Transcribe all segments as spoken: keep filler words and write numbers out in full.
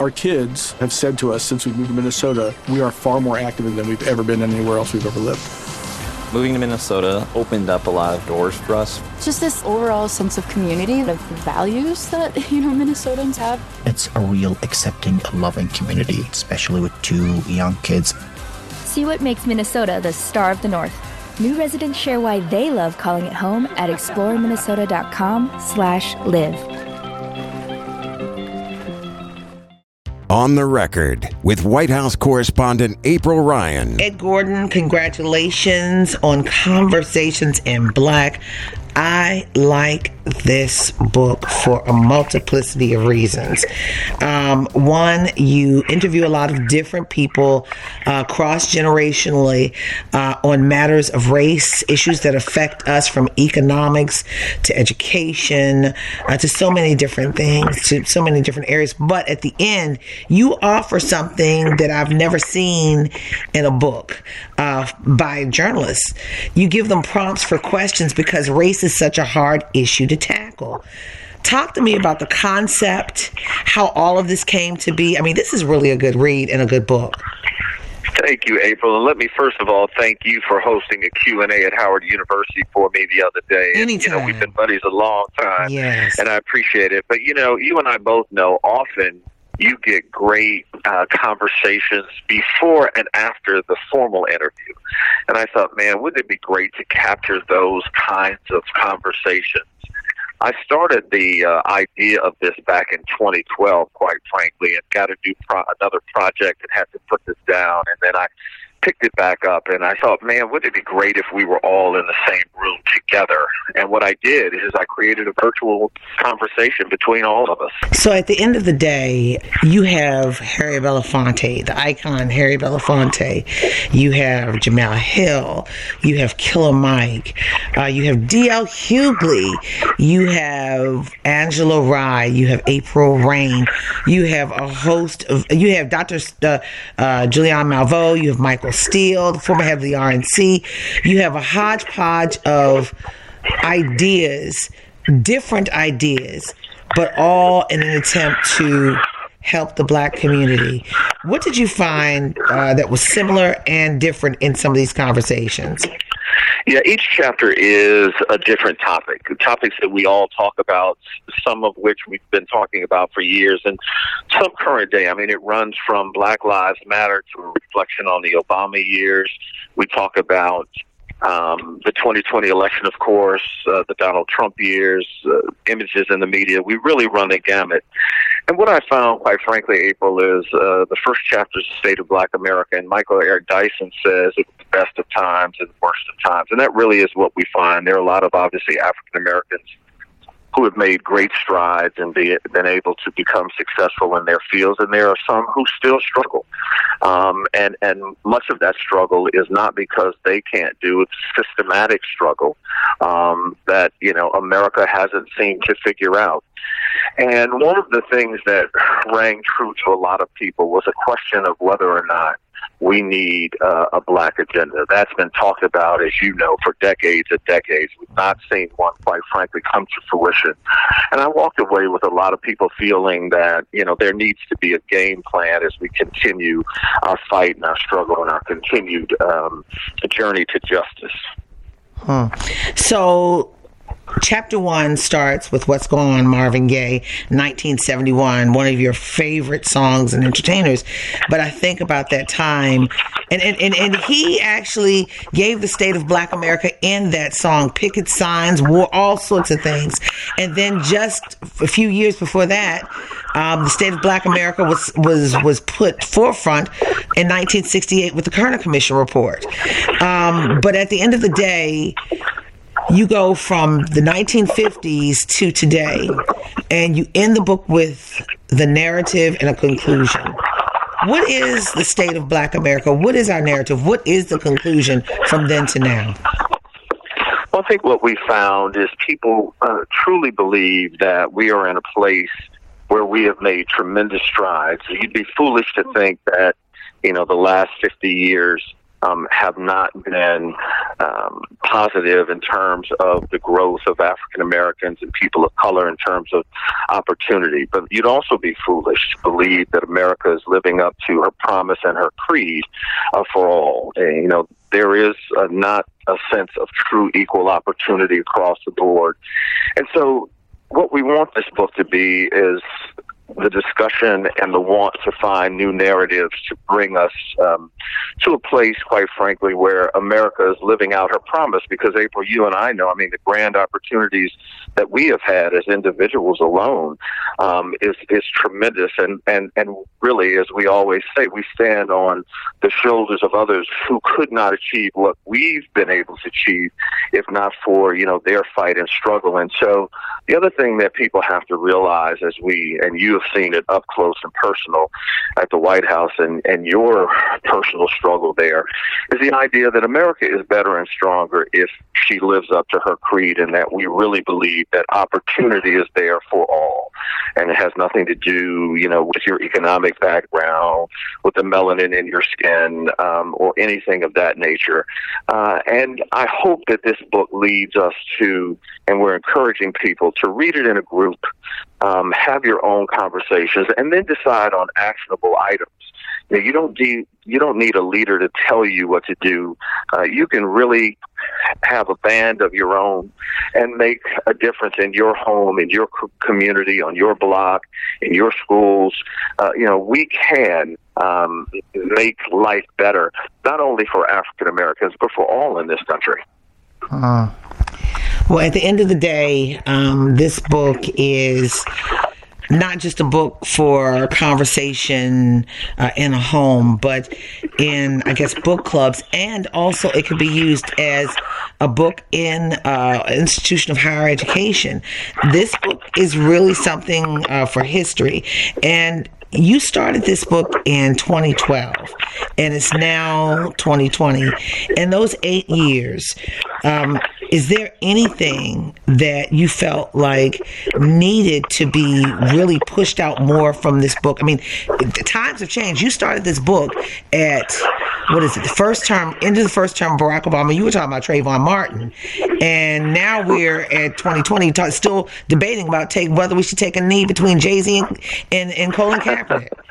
Our kids have said to us since we moved to Minnesota, we are far more active than we've ever been anywhere else we've ever lived. Moving to Minnesota opened up a lot of doors for us. Just this overall sense of community, of values that, you know, Minnesotans have. It's a real accepting, loving community, especially with two young kids. See what makes Minnesota the star of the North. New residents share why they love calling it home at exploreminnesota.com slash live. On the Record with White House correspondent April Ryan. Ed Gordon, congratulations on Conversations in Black. I like this book for a multiplicity of reasons. Um, one, you interview a lot of different people uh, cross-generationally uh, on matters of race, issues that affect us from economics to education uh, to so many different things, to so many different areas. But at the end, you offer something that I've never seen in a book uh, by journalists. You give them prompts for questions because race is such a hard issue to tackle. Talk to me about the concept, how all of this came to be. I mean, this is really a good read and a good book. Thank you, April. And let me first of all thank you for hosting a Q and A at Howard University for me the other day. Anytime. And, you know, we've been buddies a long time. Yes. And I appreciate it. But, you know, you and I both know often you get great uh, conversations before and after the formal interview. And I thought, man, wouldn't it be great to capture those kinds of conversations? I started the uh, idea of this back in twenty twelve, quite frankly, and got to do pro- another project and had to put this down. And then I picked it back up, and I thought, man, wouldn't it be great if we were all in the same room together? And what I did is I created a virtual conversation between all of us. So at the end of the day, you have Harry Belafonte, the icon Harry Belafonte. You have Jemele Hill. You have Killer Mike. Uh, you have D L Hughley. You have Angela Rye. You have April Rain. You have a host of, you have Doctor Uh, uh, Julianne Malveaux. You have Michael Steele, the former head of the R N C. You have a hodgepodge of ideas, different ideas, but all in an attempt to help the Black community. What did you find uh, that was similar and different in some of these conversations? Yeah, each chapter is a different topic, topics that we all talk about, some of which we've been talking about for years, and some current day. I mean, it runs from Black Lives Matter to a reflection on the Obama years. We talk about um, the twenty twenty election, of course, uh, the Donald Trump years, uh, images in the media. We really run the gamut. And what I found, quite frankly, April, is uh, the first chapter is the state of Black America, and Michael Eric Dyson says it's the best of times and the worst of times. And that really is what we find. There are a lot of, obviously, African Americans who have made great strides and be, been able to become successful in their fields, and there are some who still struggle. Um, and, and much of that struggle is not because they can't do it, it's systematic struggle um, that, you know, America hasn't seemed to figure out. And one of the things that rang true to a lot of people was a question of whether or not we need uh, a Black agenda. That's been talked about, as you know, for decades and decades. We've not seen one, quite frankly, come to fruition. And I walked away with a lot of people feeling that, you know, there needs to be a game plan as we continue our fight and our struggle and our continued um, journey to justice. Huh. So chapter one starts with What's Going On, Marvin Gaye, nineteen seventy-one, one of your favorite songs and entertainers. But I think about that time, and, and, and, and he actually gave the state of Black America in that song, picket signs, wore all sorts of things. And then just a few years before that, um, the state of Black America was, was, was put forefront in nineteen sixty-eight with the Kerner Commission report. Um, but at the end of the day, you go from the nineteen fifties to today, and you end the book with the narrative and a conclusion. What is the state of Black America? What is our narrative? What is the conclusion from then to now? Well, I think what we found is people uh, truly believe that we are in a place where we have made tremendous strides. You'd be foolish to think that, you know, the last fifty years um, have not been um, positive in terms of the growth of African Americans and people of color in terms of opportunity. But you'd also be foolish to believe that America is living up to her promise and her creed uh, for all. And, you know, there is uh, not a sense of true equal opportunity across the board. And so what we want this book to be is the discussion and the want to find new narratives to bring us um, to a place, quite frankly, where America is living out her promise. Because, April, you and I know, I mean, the grand opportunities that we have had as individuals alone um, is is tremendous. And, and, and really, as we always say, we stand on the shoulders of others who could not achieve what we've been able to achieve if not for, you know, their fight and struggle. And so the other thing that people have to realize, as we, and you have seen it up close and personal at the White House and, and your personal struggle there, is the idea that America is better and stronger if she lives up to her creed, and that we really believe that opportunity is there for all. And it has nothing to do, you know, with your economic background, with the melanin in your skin, um, or anything of that nature. Uh, and I hope that this book leads us to, and we're encouraging people to read it in a group, um, have your own conversations, and then decide on actionable items. You know, you don't de- you don't need a leader to tell you what to do. Uh, you can really have a band of your own and make a difference in your home, in your co- community, on your block, in your schools. Uh, you know, we can um, make life better, not only for African Americans, but for all in this country. Uh, well, at the end of the day, um, this book is not just a book for conversation uh, in a home, but in, I guess, book clubs. And also it could be used as a book in uh, an institution of higher education. This book is really something uh, for history. And you started this book in twenty twelve, and it's now twenty twenty. In those eight years, um, is there anything that you felt like needed to be really pushed out more from this book? I mean, the times have changed. You started this book at, what is it, the first term, into the first term of Barack Obama. You were talking about Trayvon Martin. And now we're at twenty twenty, talk, still debating about take, whether we should take a knee between Jay-Z and, and, and Colin Kaepernick.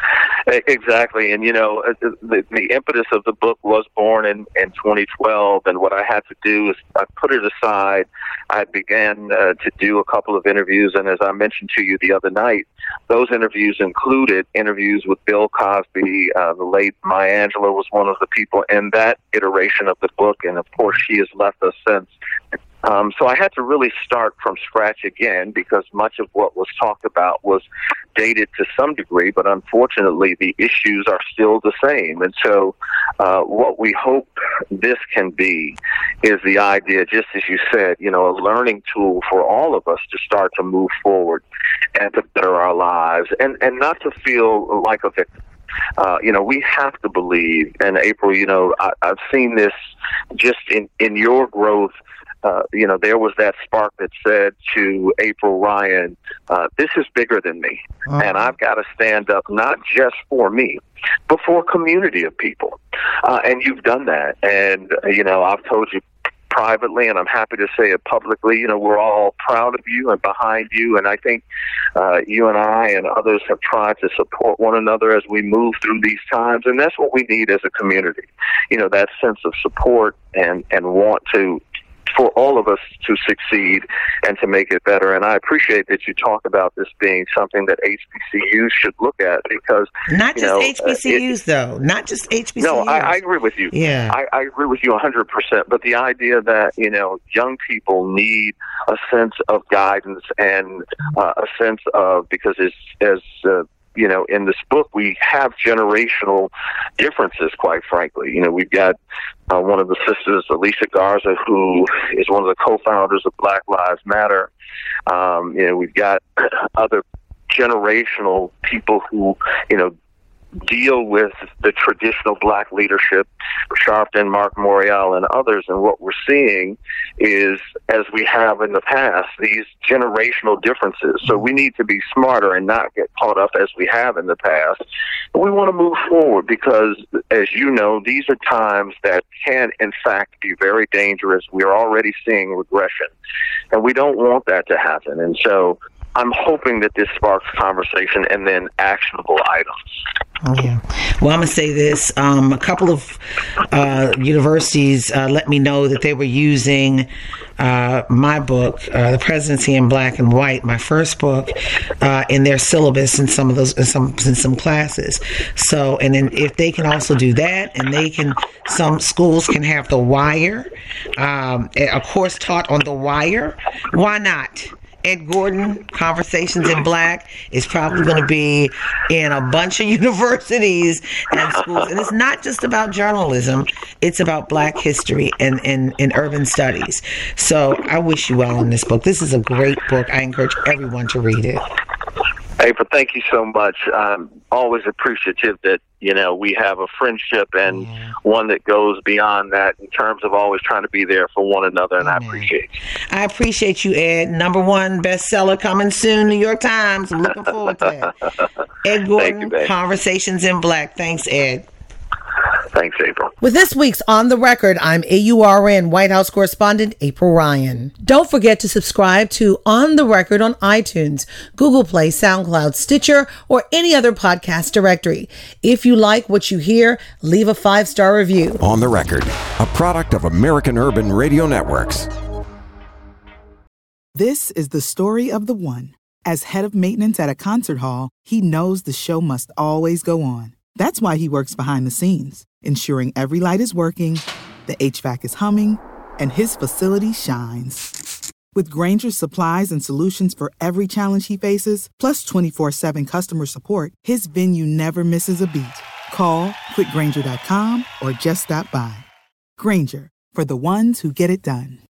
Exactly. And, you know, the, the impetus of the book was born in, in twenty twelve. And what I had to do is I put it aside. I began uh, to do a couple of interviews. And as I mentioned to you the other night, those interviews included interviews with Bill Cosby. Uh, the late Maya Angelou was one of the people in that iteration of the book. And, of course, she has left us since. Um, so I had to really start from scratch again, because much of what was talked about was dated to some degree, but unfortunately the issues are still the same. And so uh, what we hope this can be is the idea, just as you said, you know, a learning tool for all of us to start to move forward and to better our lives, and, and not to feel like a victim. Uh, you know, we have to believe, and April, you know, I, I've seen this just in, in your growth. Uh, you know, there was that spark that said to April Ryan, uh, this is bigger than me. Uh-huh. And I've got to stand up not just for me, but for a community of people. Uh, and you've done that. And, uh, you know, I've told you privately, and I'm happy to say it publicly, you know, we're all proud of you and behind you. And I think uh, you and I and others have tried to support one another as we move through these times. And that's what we need as a community. You know, that sense of support and, and want to, for all of us to succeed and to make it better. And I appreciate that you talk about this being something that H B C Us should look at, because not just know, H B C Us uh, it, though, not just H B C Us. No, I, I agree with you. Yeah, I, I agree with you one hundred percent. But the idea that, you know, young people need a sense of guidance and uh, a sense of, because as as uh, you know, in this book, we have generational differences, quite frankly. You know, we've got uh, one of the sisters, Alicia Garza, who is one of the co-founders of Black Lives Matter. Um, you know, we've got other generational people who, you know, deal with the traditional black leadership, Sharpton, Mark Morial, and others. And what we're seeing is, as we have in the past, these generational differences. So we need to be smarter and not get caught up as we have in the past. But we want to move forward because, as you know, these are times that can, in fact, be very dangerous. We're already seeing regression, and we don't want that to happen. And so I'm hoping that this sparks conversation and then actionable items. Oh, yeah. Well, I'm going to say this. Um, a couple of uh, universities uh, let me know that they were using uh, my book, uh, The Presidency in Black and White, my first book, uh, in their syllabus in some of those, in some, in some classes. So, and then if they can also do that, and they can, some schools can have The Wire, um, a course taught on The Wire, why not? Ed Gordon, Conversations in Black, is probably going to be in a bunch of universities and schools. And it's not just about journalism. It's about black history and, and, and urban studies. So I wish you well in this book. This is a great book. I encourage everyone to read it. April, thank you so much. I'm always appreciative that, you know, we have a friendship and yeah. one that goes beyond that in terms of always trying to be there for one another, and Amen. I appreciate you. I appreciate you, Ed. Number one bestseller coming soon, New York Times. I'm looking forward to that. Ed Gordon, you, Conversations in Black. Thanks, Ed. Thanks, April. With this week's On the Record, I'm A U R N White House correspondent April Ryan. Don't forget to subscribe to On the Record on iTunes, Google Play, SoundCloud, Stitcher, or any other podcast directory. If you like what you hear, leave a five-star review. On the Record, a product of American Urban Radio Networks. This is the story of the one. As head of maintenance at a concert hall, he knows the show must always go on. That's why he works behind the scenes, ensuring every light is working, the H V A C is humming, and his facility shines. With Grainger's supplies and solutions for every challenge he faces, plus twenty-four seven customer support, his venue never misses a beat. Call quick grainger dot com or just stop by. Grainger, for the ones who get it done.